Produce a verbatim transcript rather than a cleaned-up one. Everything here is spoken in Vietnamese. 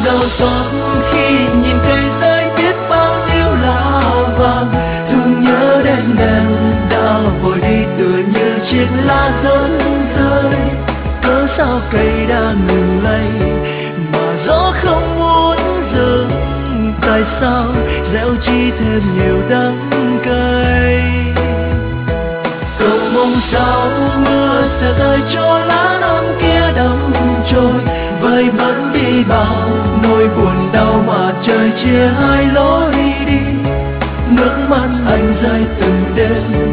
đầu xuân khi nhìn cây rơi biết bao nhiêu lá vàng, thương nhớ đến em đã vội đi tựa như chiếc lá rơi rơi. Cớ sao cây đã ngừng lay mà gió không muốn dừng, tại sao gieo chi thêm nhiều đắng cay. Cầu mong sao mưa sẽ rơi cho lá non kia đắm trôi, vơi bớt đi bao nỗi buồn đau mà trời chia hai lối đi. Nước mắt anh rơi từng đêm